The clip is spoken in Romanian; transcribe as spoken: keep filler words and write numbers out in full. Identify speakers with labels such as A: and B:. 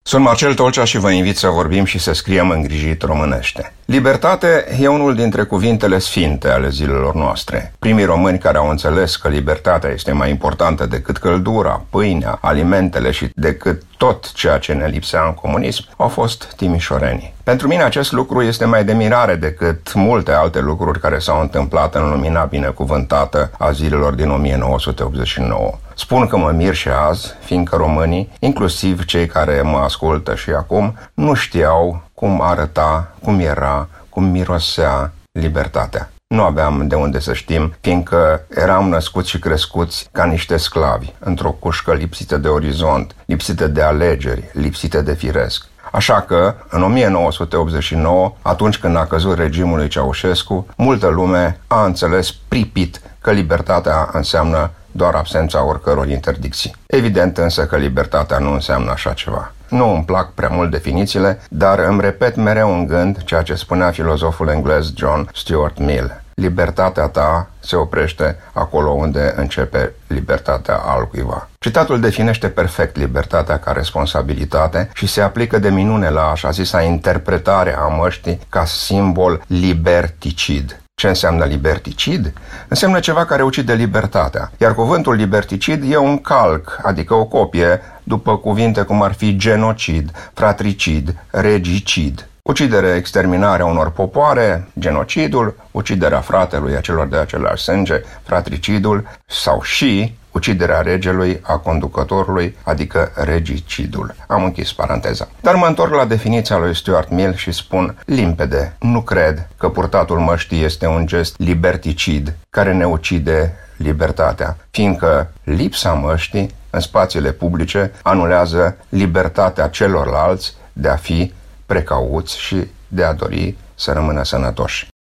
A: Sunt Marcel Tolcea și vă invit să vorbim și să scriem îngrijit românește. Libertate e unul dintre cuvintele sfinte ale zilelor noastre. Primii români care au înțeles că libertatea este mai importantă decât căldura, pâinea, alimentele și decât tot ceea ce ne lipsea în comunism au fost timișorenii. Pentru mine acest lucru este mai de mirare decât multe alte lucruri care s-au întâmplat în lumina binecuvântată a zilelor din o mie nouă sute optzeci și nouă. Spun că mă mir și azi, fiindcă românii, inclusiv cei care mă ascultă și acum, nu știau cum arăta, cum era, cum mirosea libertatea. Nu aveam de unde să știm, fiindcă eram născuți și crescuți ca niște sclavi, într-o cușcă lipsită de orizont, lipsită de alegeri, lipsită de firesc. Așa că, în o mie nouă sute optzeci și nouă, atunci când a căzut regimul lui Ceaușescu, multă lume a înțeles pripit că libertatea înseamnă doar absența oricăror interdicții. Evident însă că libertatea nu înseamnă așa ceva. Nu îmi plac prea mult definițiile, dar îmi repet mereu în gând ceea ce spunea filozoful englez John Stuart Mill. Libertatea ta se oprește acolo unde începe libertatea altcuiva. Citatul definește perfect libertatea ca responsabilitate și se aplică de minune la așa zisa interpretare a măștii ca simbol liberticid. Ce înseamnă liberticid? Înseamnă ceva care ucide libertatea. Iar cuvântul liberticid e un calc, adică o copie, după cuvinte cum ar fi genocid, fratricid, regicid. Uciderea, exterminarea unor popoare, genocidul, uciderea fratelui a celor de același sânge, fratricidul, sau și uciderea regelui, a conducătorului, adică regicidul. Am închis paranteza. Dar mă întorc la definiția lui Stuart Mill și spun limpede, nu cred că purtatul măștii este un gest liberticid care ne ucide libertatea, fiindcă lipsa măștii în spațiile publice anulează libertatea celorlalți de a fi precauți și de a dori să rămână sănătoși.